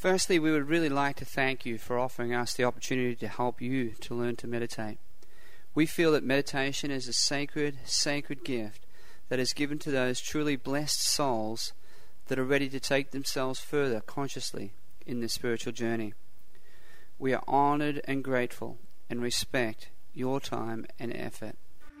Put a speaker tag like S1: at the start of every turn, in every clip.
S1: Firstly, we would really like to thank you for offering us the opportunity to help you to learn to meditate. We feel that meditation is a sacred gift that is given to those truly blessed souls that are ready to take themselves further consciously in their spiritual journey. We are honored and grateful and respect your time and effort.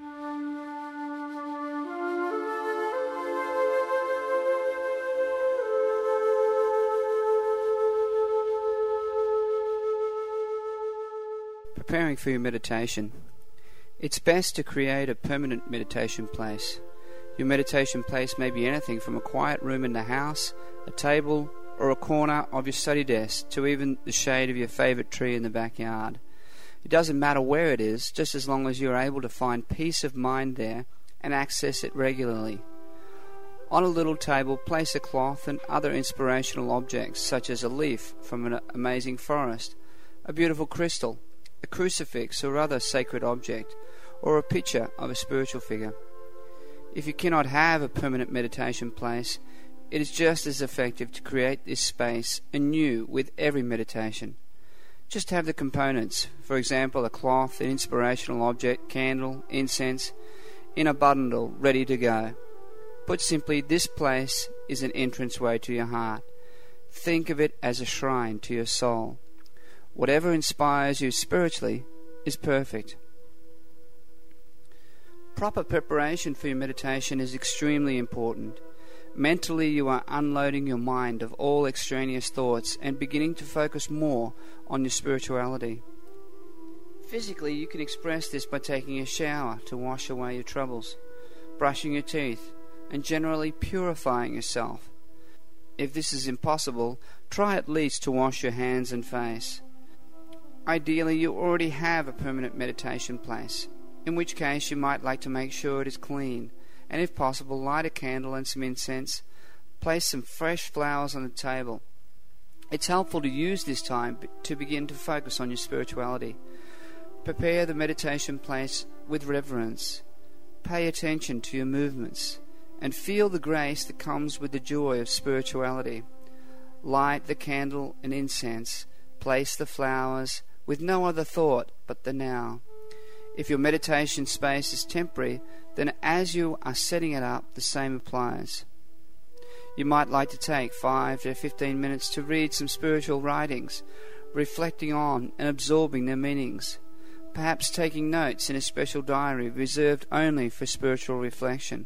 S1: Preparing for your meditation. It's best to create a permanent meditation place. Your meditation place may be anything from a quiet room in the house, a table, or a corner of your study desk, to even the shade of your favorite tree in the backyard. It doesn't matter where it is, just as long as you're able to find peace of mind there and access it regularly. On a little table, place a cloth and other inspirational objects, such as a leaf from an amazing forest, a beautiful crystal, a crucifix or other sacred object, or a picture of a spiritual figure. If you cannot have a permanent meditation place, it is just as effective to create this space anew with every meditation. Just have the components, for example, a cloth, an inspirational object, candle, incense, in a bundle ready to go. Put simply, this place is an entranceway to your heart. Think of it as a shrine to your soul. Whatever inspires you spiritually is perfect. Proper preparation for your meditation is extremely important. Mentally, you are unloading your mind of all extraneous thoughts and beginning to focus more on your spirituality. Physically, you can express this by taking a shower to wash away your troubles, brushing your teeth, and generally purifying yourself. If this is impossible, try at least to wash your hands and face. Ideally, you already have a permanent meditation place, in which case you might like to make sure it is clean, and if possible, light a candle and some incense. Place some fresh flowers on the table. It's helpful to use this time to begin to focus on your spirituality. Prepare the meditation place with reverence. Pay attention to your movements, and feel the grace that comes with the joy of spirituality. Light the candle and incense. Place the flowers with no other thought but the now. If your meditation space is temporary, then as you are setting it up, the same applies. You might like to take 5 to 15 minutes to read some spiritual writings, reflecting on and absorbing their meanings, perhaps taking notes in a special diary reserved only for spiritual reflection.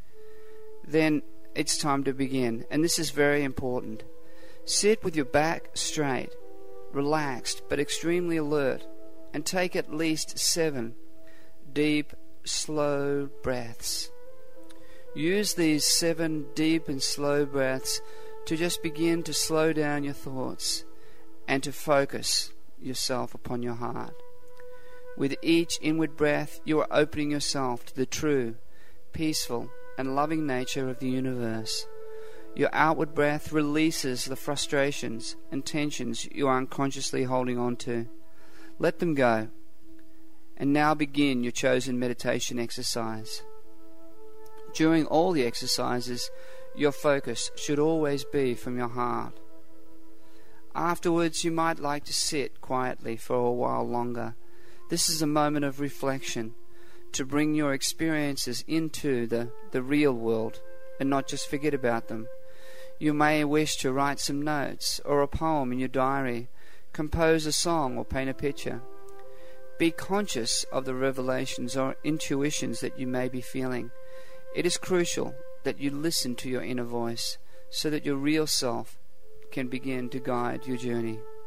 S1: Then it's time to begin, and this is very important. Sit with your back straight, relaxed but extremely alert, and take at least 7 deep, slow breaths. Use these 7 deep and slow breaths to just begin to slow down your thoughts and to focus yourself upon your heart. With each inward breath, you are opening yourself to the true, peaceful, and loving nature of the universe. Your outward breath releases the frustrations and tensions you are unconsciously holding on to. Let them go. And now begin your chosen meditation exercise. During all the exercises, your focus should always be from your heart. Afterwards, you might like to sit quietly for a while longer. This is a moment of reflection, to bring your experiences into the real world and not just forget about them. You may wish to write some notes or a poem in your diary, compose a song or paint a picture. Be conscious of the revelations or intuitions that you may be feeling. It is crucial that you listen to your inner voice so that your real self can begin to guide your journey.